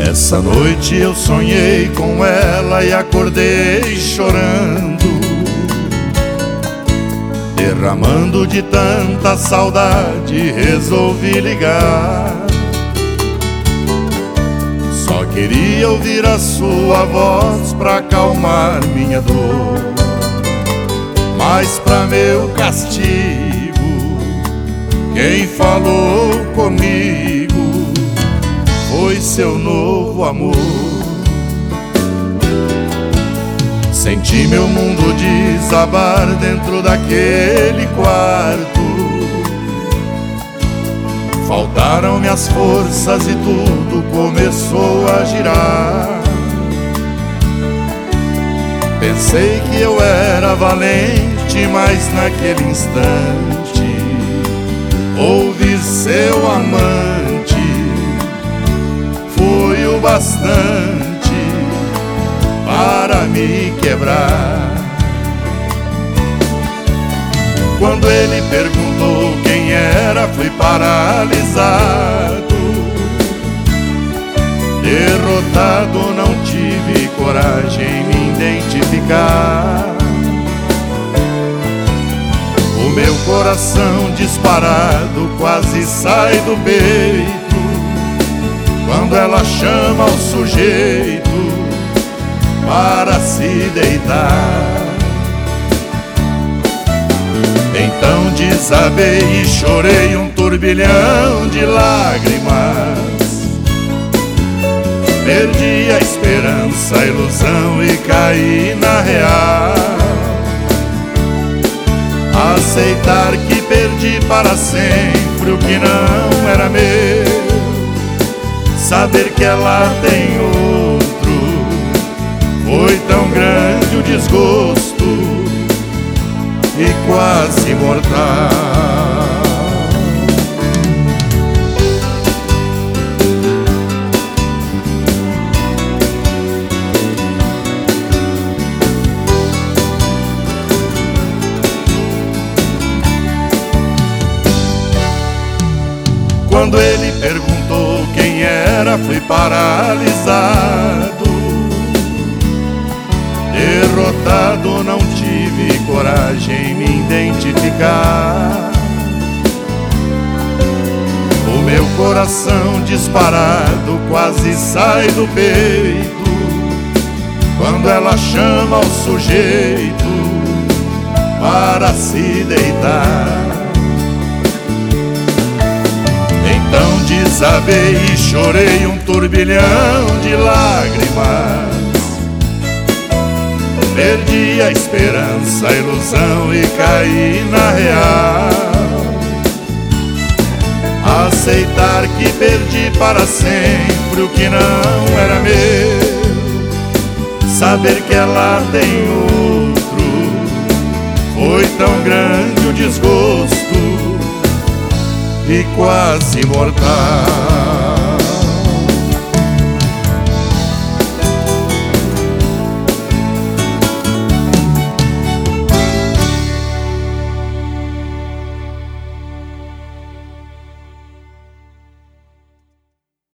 Essa noite eu sonhei com ela e acordei chorando, derramando de tanta saudade, resolvi ligar. Só queria ouvir a sua voz pra acalmar minha dor, mas pra meu castigo, quem falou comigo foi seu novo amor. Senti meu mundo desabar dentro daquele quarto. Faltaram minhas forças e tudo começou a girar. Pensei que eu era valente, mas naquele instante ouvir seu amante foi o bastante para me quebrar. Quando ele perguntou quem era, fui paralisado. Derrotado, não tive coragem em me identificar. O meu coração disparado quase sai do peito quando ela chama o sujeito para se deitar. Então desabei e chorei um turbilhão de lágrimas. Perdi a esperança, a ilusão e caí na real. Aceitar que perdi para sempre o que não era meu, saber que ela tem outro, foi tão grande o desgosto e quase mortal. Quando ele perguntou quem era, fui paralisado. Derrotado, não tive coragem em me identificar. O meu coração disparado quase sai do peito quando ela chama o sujeito para se deitar. Então desabei e chorei um turbilhão de lágrimas. Perdi a esperança, a ilusão e caí na real. Aceitar que perdi para sempre o que não era meu, saber que ela tem outro, foi tão grande o desgosto e quase mortal.